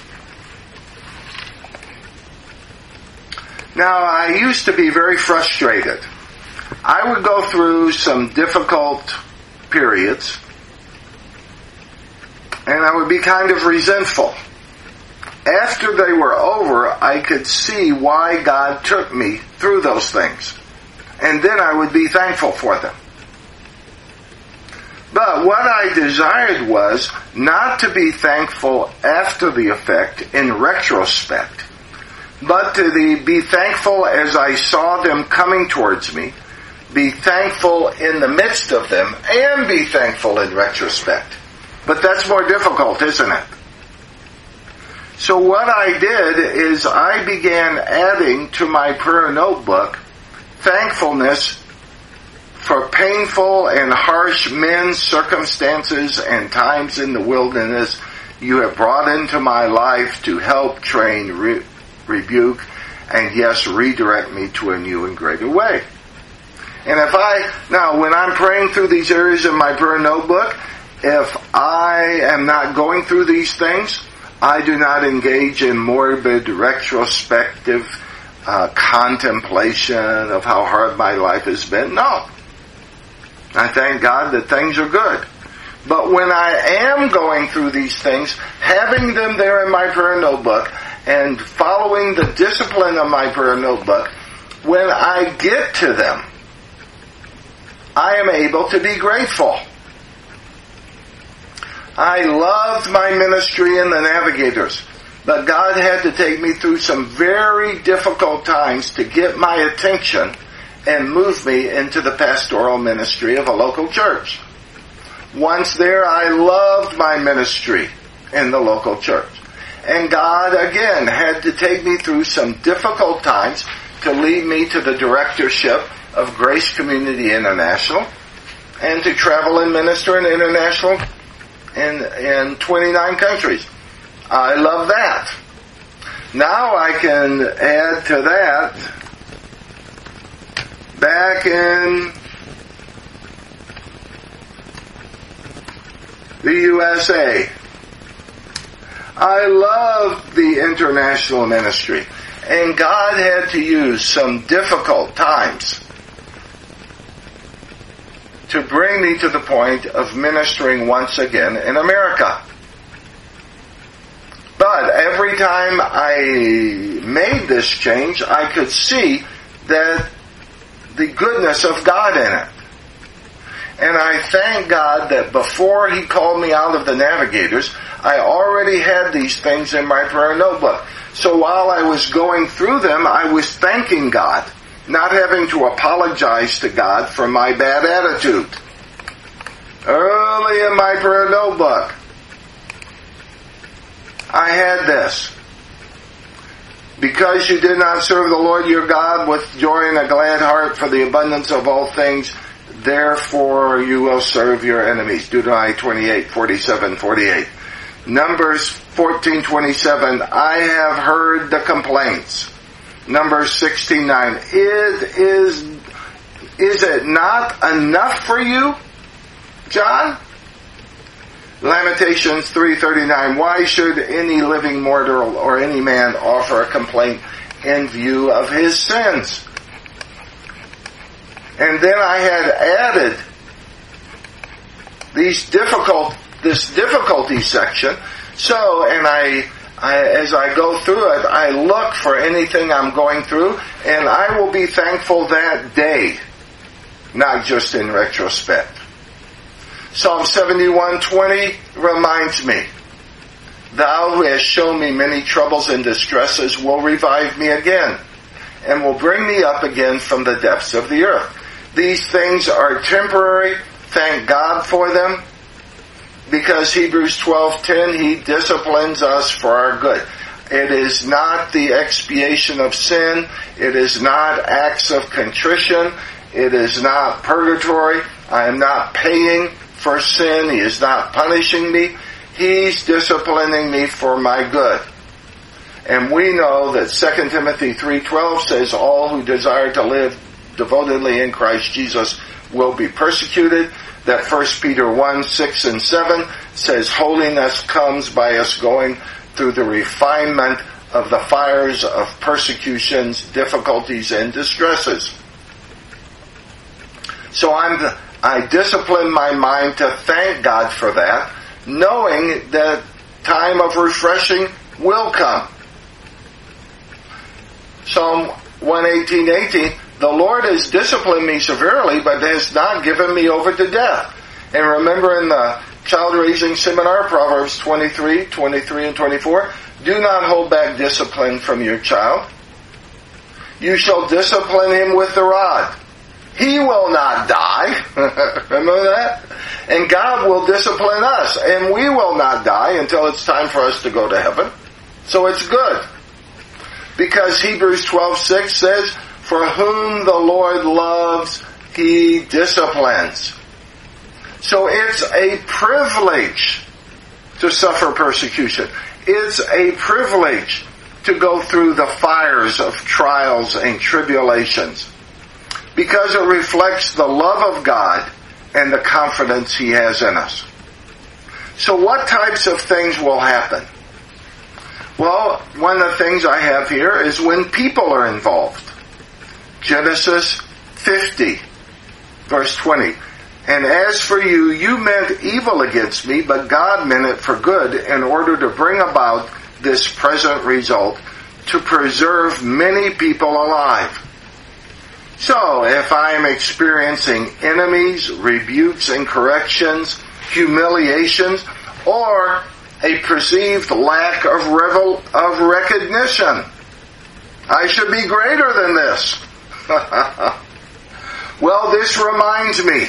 Now, I used to be very frustrated. I would go through some difficult periods, and I would be kind of resentful. After they were over, I could see why God took me through those things. And then I would be thankful for them. But what I desired was not to be thankful after the effect, in retrospect, but to the, be thankful as I saw them coming towards me, be thankful in the midst of them, and be thankful in retrospect. But that's more difficult, isn't it? So what I did is I began adding to my prayer notebook thankfulness for painful and harsh men, circumstances, and times in the wilderness you have brought into my life to help, train, re- rebuke, and yes, redirect me to a new and greater way. And if I, now when I'm praying through these areas in my prayer notebook, if I am not going through these things, I do not engage in morbid, retrospective uh, contemplation of how hard my life has been. No. I thank God that things are good. But when I am going through these things, having them there in my prayer notebook and following the discipline of my prayer notebook, when I get to them, I am able to be grateful. I loved my ministry in the Navigators, but God had to take me through some very difficult times to get my attention and move me into the pastoral ministry of a local church. Once there, I loved my ministry in the local church. And God, again, had to take me through some difficult times to lead me to the directorship of Grace Community International and to travel and minister in international in, in twenty-nine countries. I love that. Now I can add to that, back in the U S A, I love the international ministry. And God had to use some difficult times to bring me to the point of ministering once again in America. But every time I made this change, I could see that the goodness of God in it. And I thank God that before He called me out of the Navigators, I already had these things in my prayer notebook. So while I was going through them, I was thanking God, not having to apologize to God for my bad attitude. Early in my prayer notebook, I had this. Because you did not serve the Lord your God with joy and a glad heart for the abundance of all things, therefore you will serve your enemies. Deuteronomy twenty-eight, forty-seven, forty-eight. Numbers fourteen, twenty-seven. I have heard the complaints. Numbers sixteen, nine. Is, is, is it not enough for you, John? Lamentations three thirty-nine. Why should any living mortal or any man offer a complaint in view of his sins? And then I had added these difficult, this difficulty section. So, and I, I, as I go through it, I look for anything I'm going through, and I will be thankful that day, not just in retrospect. Psalm seventy-one twenty reminds me, Thou who hast shown me many troubles and distresses will revive me again, and will bring me up again from the depths of the earth. These things are temporary. Thank God for them, because Hebrews twelve ten, He disciplines us for our good. It is not the expiation of sin. It is not acts of contrition. It is not purgatory. I am not paying for sin. He is not punishing me. He's disciplining me for my good. And we know that Second Timothy three twelve says, all who desire to live devotedly in Christ Jesus will be persecuted. That First Peter one six and seven says, holiness comes by us going through the refinement of the fires of persecutions, difficulties, and distresses. So I'm the, I discipline my mind to thank God for that, knowing that time of refreshing will come. Psalm one eighteen eighteen, the Lord has disciplined me severely, but has not given me over to death. And remember in the child raising seminar, Proverbs twenty-three, twenty-three and twenty-four, do not hold back discipline from your child. You shall discipline him with the rod. He will not die. Remember that? And God will discipline us, and we will not die until it's time for us to go to heaven. So it's good. Because Hebrews twelve six says, for whom the Lord loves, He disciplines. So it's a privilege to suffer persecution. It's a privilege to go through the fires of trials and tribulations, because it reflects the love of God and the confidence He has in us. So what types of things will happen? Well, one of the things I have here is when people are involved. Genesis fifty, verse twenty. And as for you, you meant evil against me, but God meant it for good in order to bring about this present result, to preserve many people alive. So, if I am experiencing enemies, rebukes and corrections, humiliations, or a perceived lack of revel- of recognition, I should be greater than this. Well, this reminds me.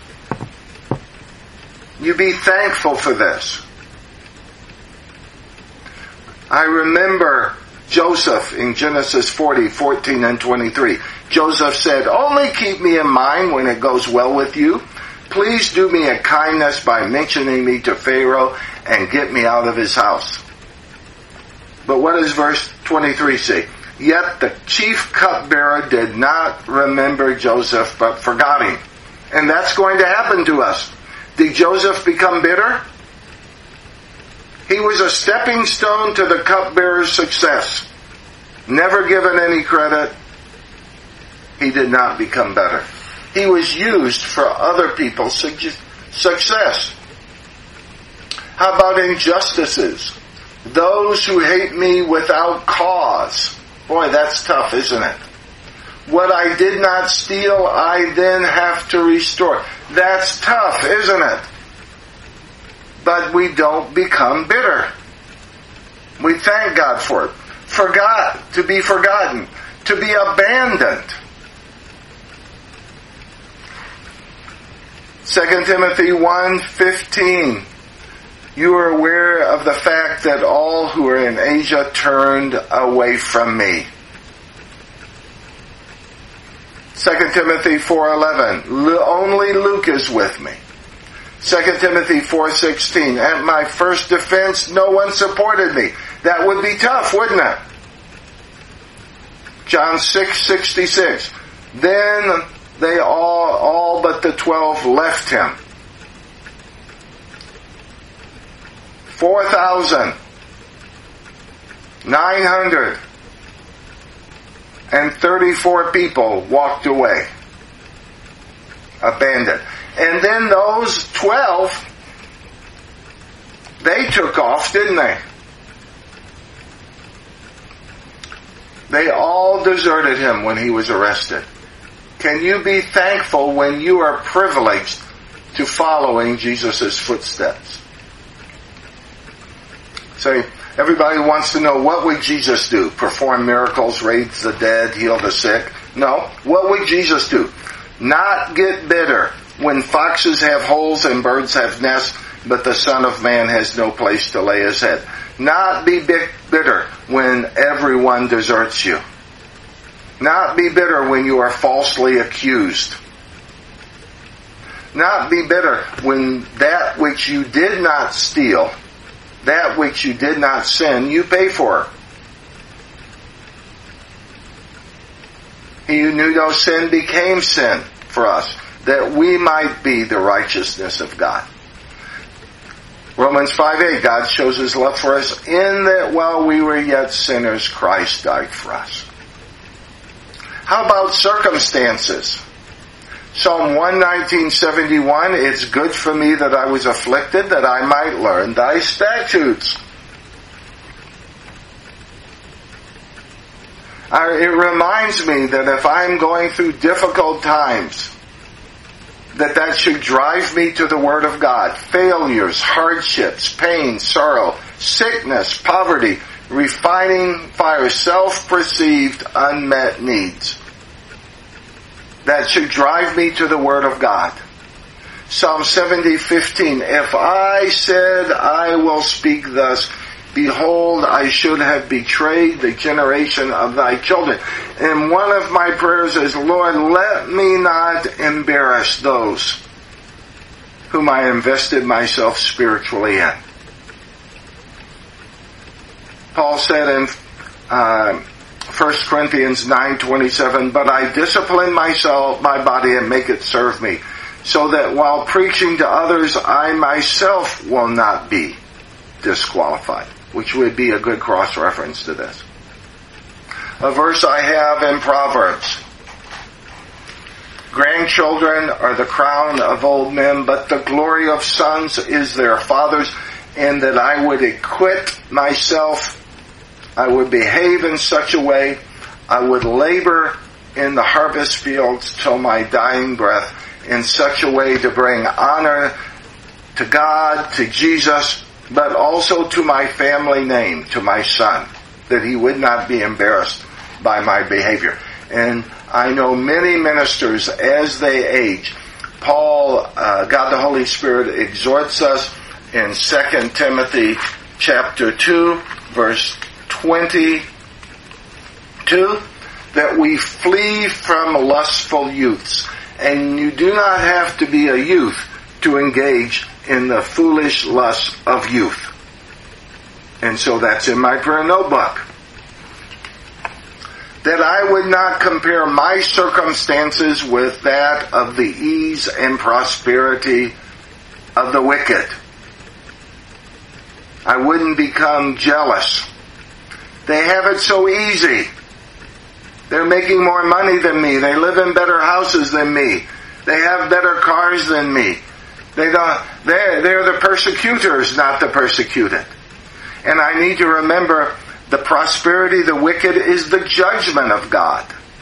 You be thankful for this. I remember Joseph in Genesis forty, fourteen and twenty-three. Joseph said, only keep me in mind when it goes well with you. Please do me a kindness by mentioning me to Pharaoh and get me out of his house. But what does verse twenty-three say? Yet the chief cupbearer did not remember Joseph, but forgot him. And that's going to happen to us. Did Joseph become bitter? He was a stepping stone to the cupbearer's success. Never given any credit, he did not become better. He was used for other people's success. How about injustices? Those who hate me without cause. Boy, that's tough, isn't it? What I did not steal, I then have to restore. That's tough, isn't it? But we don't become bitter. We thank God for it. Forgot, to be forgotten, to be abandoned. Second Timothy one fifteen. You are aware of the fact that all who are in Asia turned away from me. Second Timothy four eleven. Only Luke is with me. Second Timothy four sixteen. At my first defense, no one supported me. That would be tough, wouldn't it? John six sixty-six. Then they all, all but the twelve left him. Four thousand nine hundred and thirty-four people walked away. Abandoned. And then those twelve, they took off, didn't they? They all deserted him when he was arrested. Can you be thankful when you are privileged to following Jesus' footsteps? Say, everybody wants to know, what would Jesus do? Perform miracles, raise the dead, heal the sick? No. What would Jesus do? Not get bitter when foxes have holes and birds have nests, but the Son of Man has no place to lay his head. Not be bitter when everyone deserts you. Not be bitter when you are falsely accused. Not be bitter when that which you did not steal, that which you did not sin, you pay for. He who knew no sin became sin for us, that we might be the righteousness of God. Romans five eight, God shows his love for us in that while we were yet sinners, Christ died for us. How about circumstances? Psalm one nineteen seventy-one, it's good for me that I was afflicted, that I might learn thy statutes. It reminds me that if I'm going through difficult times, that that should drive me to the Word of God. Failures, hardships, pain, sorrow, sickness, poverty, refining fire, self-perceived unmet needs. That should drive me to the Word of God. Psalm seventy fifteen, if I said I will speak thus, behold, I should have betrayed the generation of thy children. And one of my prayers is, Lord, let me not embarrass those whom I invested myself spiritually in. Paul said in uh, First Corinthians nine twenty-seven, but I discipline myself, my body, and make it serve me, so that while preaching to others, I myself will not be disqualified, which would be a good cross-reference to this. A verse I have in Proverbs. Grandchildren are the crown of old men, but the glory of sons is their fathers, and that I would acquit myself, I would behave in such a way, I would labor in the harvest fields till my dying breath, in such a way to bring honor to God, to Jesus, but also to my family name, to my son, that he would not be embarrassed by my behavior. And I know many ministers, as they age, Paul, uh, God the Holy Spirit, exhorts us in Second Timothy chapter two, verse twenty-two, that we flee from lustful youths. And you do not have to be a youth to engage in the foolish lusts of youth. And so that's in my prayer notebook. That I would not compare my circumstances with that of the ease and prosperity of the wicked. I wouldn't become jealous. They have it so easy. They're making more money than me. They live in better houses than me. They have better cars than me. They don't, they're, they're the persecutors, not the persecuted. And I need to remember the prosperity of the wicked is the judgment of God.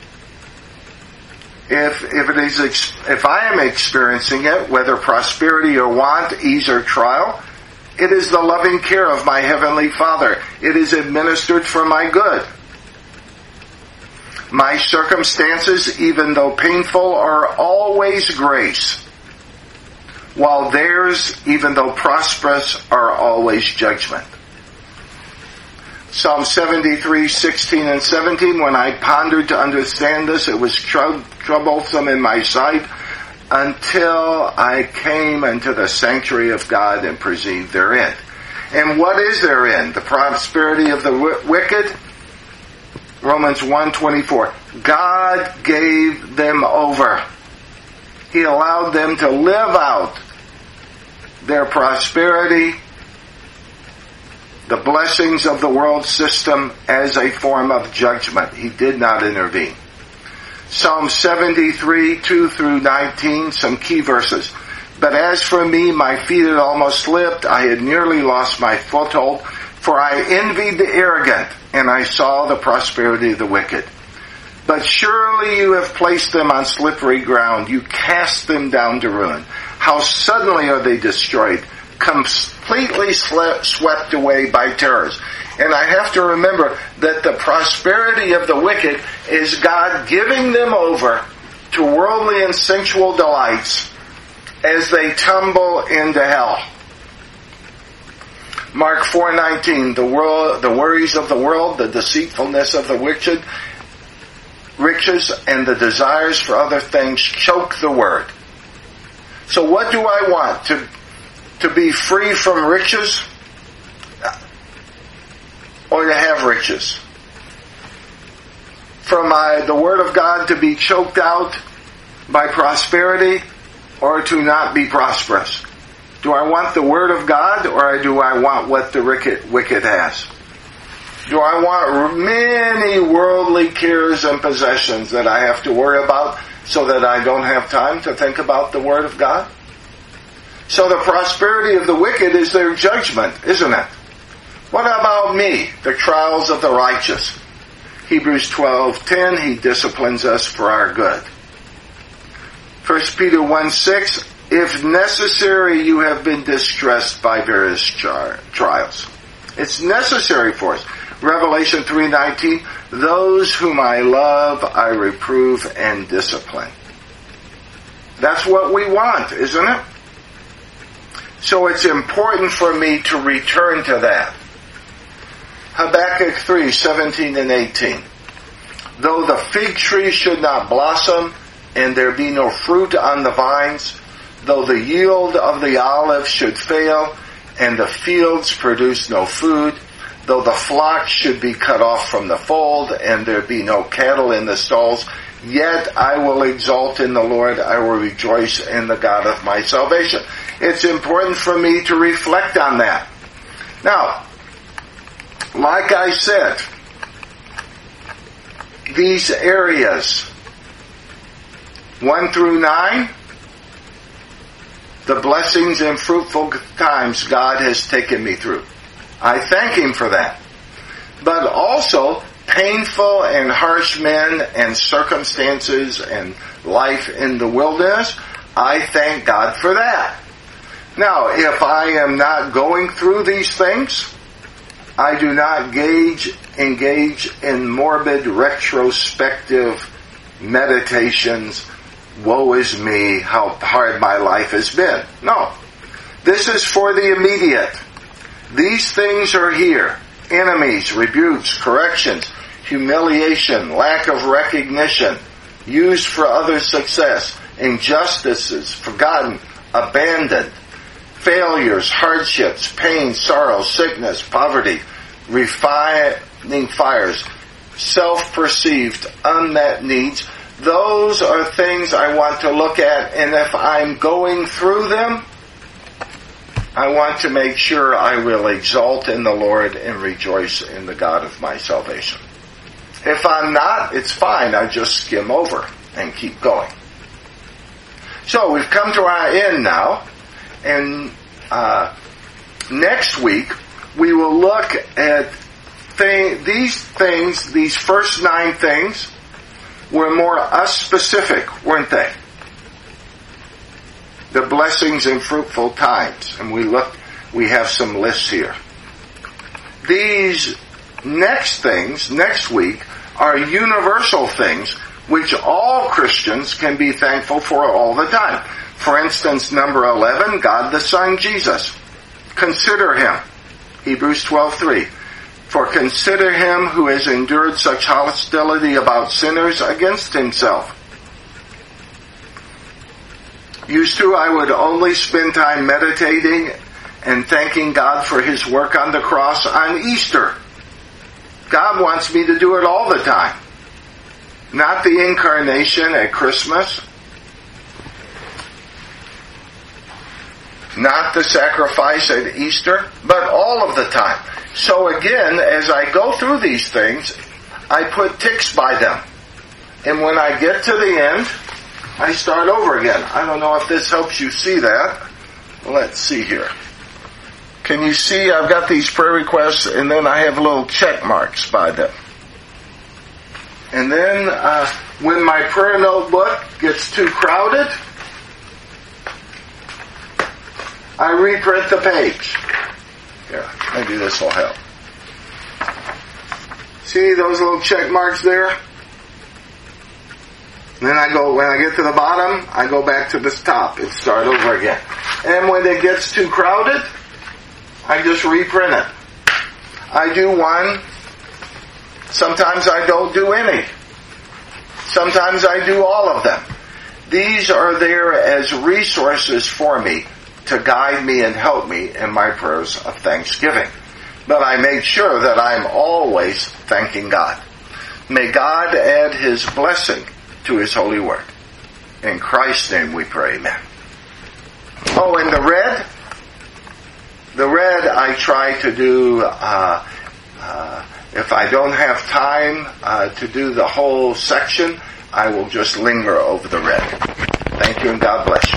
If, if it is, if I am experiencing it, whether prosperity or want, ease or trial, it is the loving care of my Heavenly Father. It is administered for my good. My circumstances, even though painful, are always grace, while theirs, even though prosperous, are always judgment. Psalm seventy-three, sixteen and seventeen, when I pondered to understand this, it was trou- troublesome in my sight until I came into the sanctuary of God and perceived therein. And what is therein? The prosperity of the w- wicked? Romans one twenty-four. God gave them over. He allowed them to live out their prosperity, the blessings of the world system, as a form of judgment. He did not intervene. Psalm seventy-three, two through nineteen, some key verses. But as for me, my feet had almost slipped. I had nearly lost my foothold, for I envied the arrogant, and I saw the prosperity of the wicked. But surely you have placed them on slippery ground. You cast them down to ruin. How suddenly are they destroyed, completely swept away by terrors. And I have to remember that the prosperity of the wicked is God giving them over to worldly and sensual delights as they tumble into hell. Mark four nineteen, the world, the worries of the world, the deceitfulness of the wicked, riches, and the desires for other things choke the word. So what do I want? To, to be free from riches? Or to have riches? From my, the word of God to be choked out by prosperity, or to not be prosperous? Do I want the word of God, or do I want what the wicked, wicked has? Do I want many worldly cares and possessions that I have to worry about so that I don't have time to think about the word of God? So the prosperity of the wicked is their judgment, isn't it? What about me? The trials of the righteous. Hebrews twelve ten, He disciplines us for our good. First Peter one six, if necessary you have been distressed by various char- trials. It's necessary for us. Revelation three nineteen, those whom I love I reprove and discipline. That's what we want, isn't it? So it's important for me to return to that. Habakkuk three seventeen and eighteen. Though the fig tree should not blossom, and there be no fruit on the vines, though the yield of the olive should fail, and the fields produce no food, though the flock should be cut off from the fold, and there be no cattle in the stalls, yet I will exult in the Lord, I will rejoice in the God of my salvation. It's important for me to reflect on that. Now, like I said, these areas, one through nine, the blessings and fruitful times God has taken me through. I thank Him for that. But also, painful and harsh men and circumstances and life in the wilderness, I thank God for that. Now, if I am not going through these things, I do not gauge, engage in morbid retrospective meditations. Woe is me, how hard my life has been. No. This is for the immediate. These things are here. Enemies, rebukes, corrections, humiliation, lack of recognition, used for other success, injustices, forgotten, abandoned, failures, hardships, pain, sorrow, sickness, poverty, refining fires, self-perceived, unmet needs. Those are things I want to look at, and if I'm going through them, I want to make sure I will exalt in the Lord and rejoice in the God of my salvation. If I'm not, it's fine. I just skim over and keep going. So we've come to our end now, and uh, next week we will look at th- these things, these first nine things were more us-specific, weren't they? The blessings and fruitful times. And we look, we have some lists here. These next things, next week, are universal things which all Christians can be thankful for all the time. For instance, number eleven, God the Son, Jesus. Consider Him. Hebrews twelve three. For consider Him who has endured such hostility about sinners against Himself. Used to, I would only spend time meditating and thanking God for His work on the cross on Easter. God wants me to do it all the time. Not the incarnation at Christmas. Not the sacrifice at Easter, but all of the time. So again, as I go through these things, I put ticks by them. And when I get to the end, I start over again. I don't know if this helps you see that. Let's see here. Can you see I've got these prayer requests and then I have little check marks by them. And then uh, when my prayer notebook gets too crowded, I reprint the page. Here, maybe this will help. See those little check marks there? Then I go, when I get to the bottom, I go back to this top and start over again. And when it gets too crowded, I just reprint it. I do one. Sometimes I don't do any. Sometimes I do all of them. These are there as resources for me to guide me and help me in my prayers of thanksgiving. But I make sure that I'm always thanking God. May God add His blessing to His holy word. In Christ's name we pray, amen. Oh, and the red? The red I try to do, uh, uh, if I don't have time uh, to do the whole section, I will just linger over the red. Thank you and God bless you.